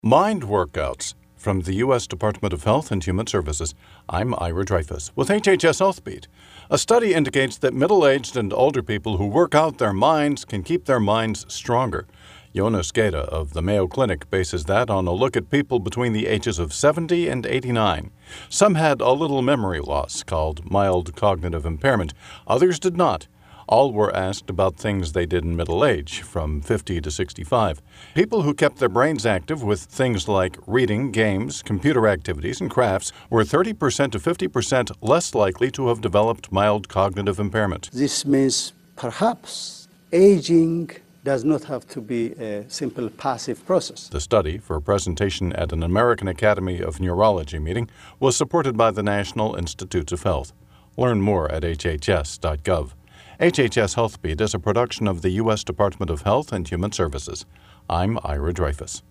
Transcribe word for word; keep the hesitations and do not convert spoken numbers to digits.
Mind Workouts from the U S Department of Health and Human Services. I'm Ira Dreyfus with H H S Healthbeat. A study indicates that middle-aged and older people who work out their minds can keep their minds stronger. Jonas Geda of the Mayo Clinic bases that on a look at people between the ages of seventy and eighty-nine. Some had a little memory loss called mild cognitive impairment. Others did not. All were asked about things they did in middle age, from fifty to sixty-five. People who kept their brains active with things like reading, games, computer activities, and crafts were thirty percent to fifty percent less likely to have developed mild cognitive impairment. This means perhaps aging does not have to be a simple passive process. The study, for presentation at an American Academy of Neurology meeting, was supported by the National Institutes of Health. Learn more at H H S dot gov. H H S Healthbeat is a production of the U S Department of Health and Human Services. I'm Ira Dreyfus.